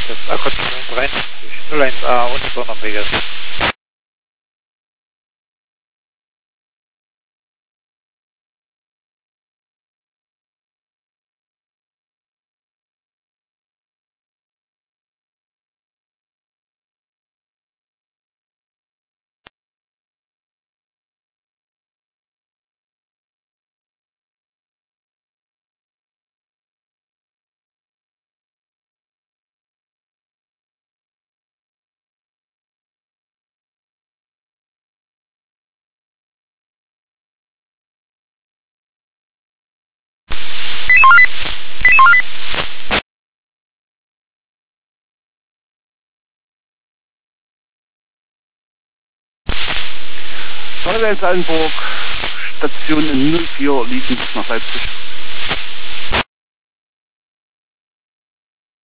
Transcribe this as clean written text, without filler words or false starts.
das Aqua 53 01A und Sonnenregel. Feuerwehr Sallenburg, Station 04, Liefen nach Leipzig.